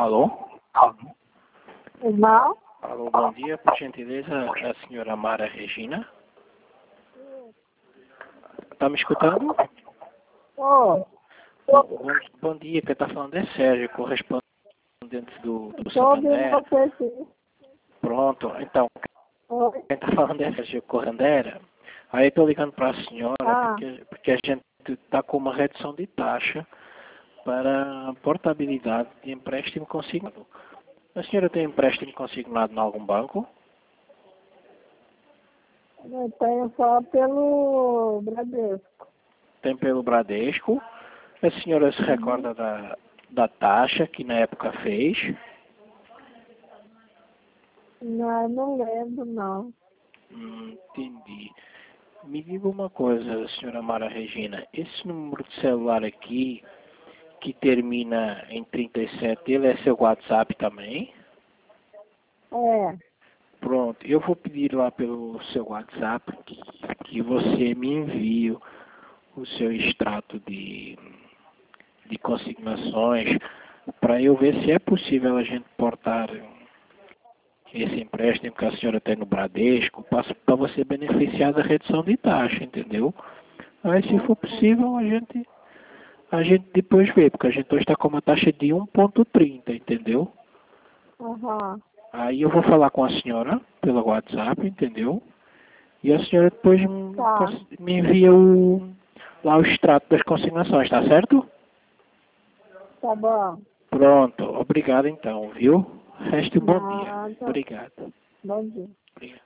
Alô? Irmão? Alô, bom dia, por gentileza, a senhora Mara Regina. Está me escutando? Ô, Bom dia, quem está falando é Sérgio, correspondente do estou ouvindo Santander. você sim. Pronto, então, Oi. quem está falando é Sérgio Corrandera. Aí estou ligando para a senhora Ah, porque a gente está com uma redução de taxa para portabilidade de empréstimo consignado. A senhora tem empréstimo consignado em algum banco? eu tenho só pelo Bradesco. Tem pelo Bradesco. A senhora se recorda da taxa que na época fez? Não, não lembro, não. Entendi. Me diga uma coisa, senhora Mara Regina. Esse número de celular aqui, que termina em 37, ele é seu WhatsApp também? É, Pronto, eu vou pedir lá pelo seu WhatsApp que você me envie o seu extrato de consignações para eu ver se é possível a gente portar esse empréstimo que a senhora tem no Bradesco para você beneficiar da redução de taxa, entendeu? Aí se for possível a gente depois vê, porque a gente hoje está com uma taxa de 1,30, entendeu? aham. Aí eu vou falar com a senhora pelo WhatsApp, entendeu? E a senhora depois Tá, me envia lá o extrato das consignações, tá certo? tá bom. Pronto, obrigado então, viu? Reste um bom dia. Nada. Obrigado. Bom dia. Obrigado.